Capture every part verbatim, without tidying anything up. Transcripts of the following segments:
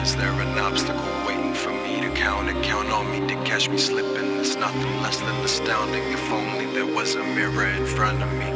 Is there an obstacle waiting for me to count it? Count on me to catch me slipping. It's nothing less than astounding. If only there was a mirror in front of me.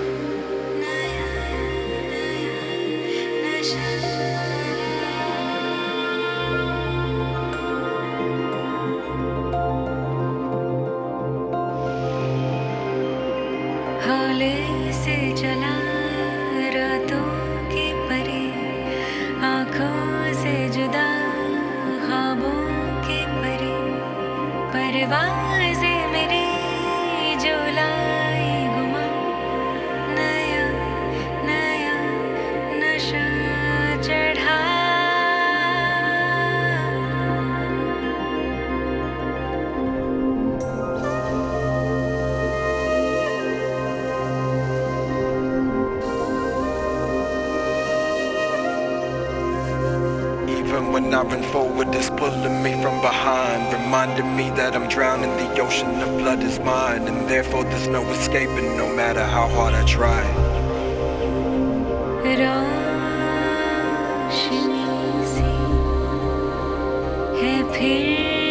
हौले से चला रातों की परी, आँखों से जुदा ख्वाबों की परी, परवाज़े मेरी जो लाई गुमा, नया नया नशा चढ़ा। Even when I run forward, it's pulling me from behind, reminding me that I'm drowning. The ocean of blood is mine, and therefore there's no escaping, no matter how hard I try. रोशनी सी है फिर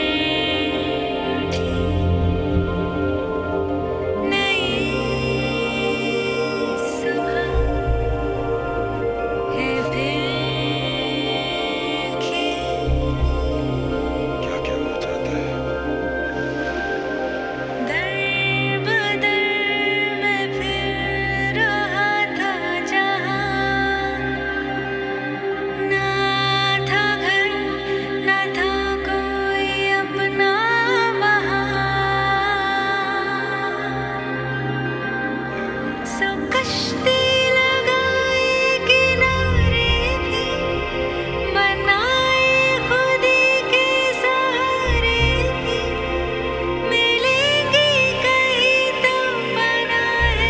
नई सुबह है फिर क्या क्या हो जाता है? दर बदर मैं फिर रहा था जहाँ, ना था घर ना था कोई अपना वहाँ। सो कश्ती लगाए किनारे भी, बनाए खुदी के सहारे भी, मिलेंगी कहीं तो पनाहे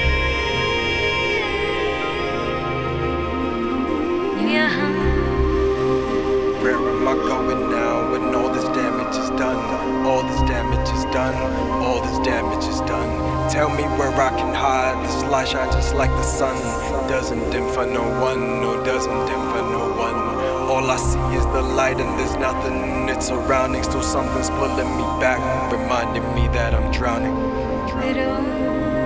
यहाँ। Where am I going now when all this damage is done? All this damage is done, all this damage is done. Tell me where I can hide, this light shines just like the sun. Doesn't dim for no one, no doesn't dim for no one. All I see is the light and there's nothing in its surroundings. Still something's pulling me back, reminding me that I'm drowning. Row